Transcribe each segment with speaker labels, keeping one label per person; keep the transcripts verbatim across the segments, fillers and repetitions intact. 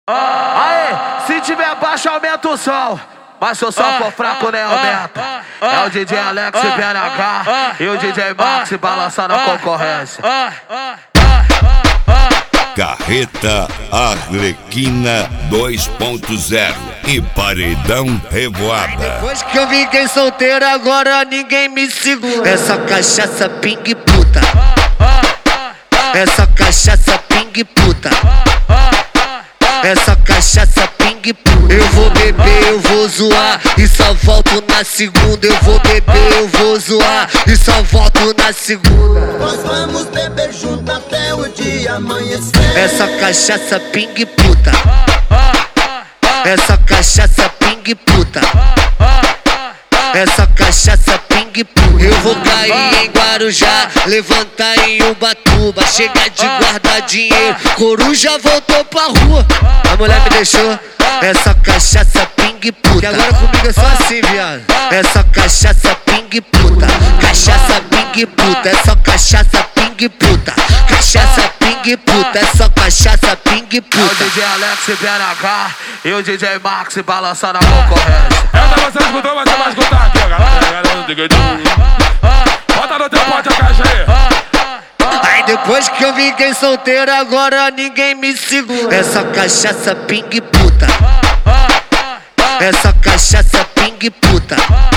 Speaker 1: Aê, se tiver baixo, aumenta o som. Mas se o som for fraco, nem aumenta. É o D J Alex e B N H e o D J Max balançando a concorrência.
Speaker 2: Carreta Arlequina dois ponto zero e Paredão Revoada.
Speaker 3: Depois que eu fiquei solteiro, agora ninguém me segura. É só cachaça, pingue puta. É só cachaça, pingue puta. É só cachaça, pingue puta. Eu vou beber, eu vou zoar e só volto na segunda. Eu vou beber, eu vou zoar e só volto na segunda.
Speaker 4: Nós vamos beber junto até o dia amanhecer.
Speaker 3: É só cachaça, pingue puta. É só cachaça, pingue puta. É só cachaça, pingue puta. Eu vou cair em Guarujá, levantar em Ubatuba, chegar de guardar dinheiro, coruja voltou pra rua. A mulher me deixou. É só cachaça, pingue puta. E agora comigo é só assim, viado. É só cachaça, pingue puta. Cachaça, pingue puta. É só cachaça, pingue puta. Cachaça, pingue puta. É só cachaça, pingue
Speaker 1: É o
Speaker 3: puta.
Speaker 1: D J Alex e B N H e o D J Max balançando a concorrência.
Speaker 5: Essa você escutou, mas você vai escutar aqui, ó, galera. Bota no teu pote a caixa aí.
Speaker 3: Aí depois que eu fiquei solteiro, agora ninguém me segura. É só cachaça, pingue puta. É só cachaça, pingue puta.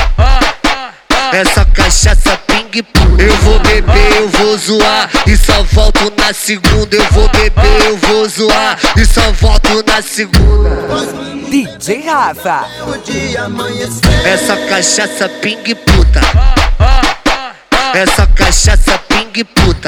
Speaker 3: É só cachaça, pingue puta. Eu vou beber, eu vou zoar e só volto na segunda. Eu vou beber, eu vou zoar e só volto na segunda.
Speaker 6: D J Rafa.
Speaker 4: O dia amanhecer.
Speaker 3: É só cachaça, pingue puta. É só cachaça, pingue puta.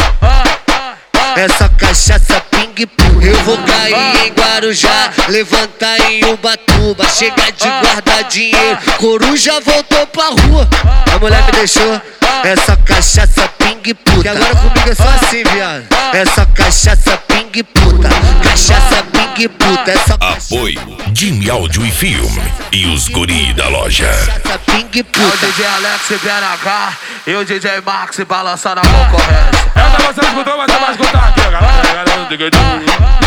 Speaker 3: É só cachaça, pingue puta. Eu vou cair em Guarujá, levantar em Ubatuba, chegar de guardar dinheiro, coruja voltou pra rua. A mulher me deixou. É só cachaça, pingue puta. E agora comigo é só assim, viado. É só cachaça, pingue puta. Cachaça, pingue puta. É só cachaça,
Speaker 2: Apoio Jimmy Áudio e Filme e os guri da loja.
Speaker 3: cachaça, pingue
Speaker 1: É o
Speaker 3: puta.
Speaker 1: D J Alex e B N H e o D J Max balançando a concorrência.
Speaker 5: Essa você escutou, mas você vai escutar aqui, ó, galera.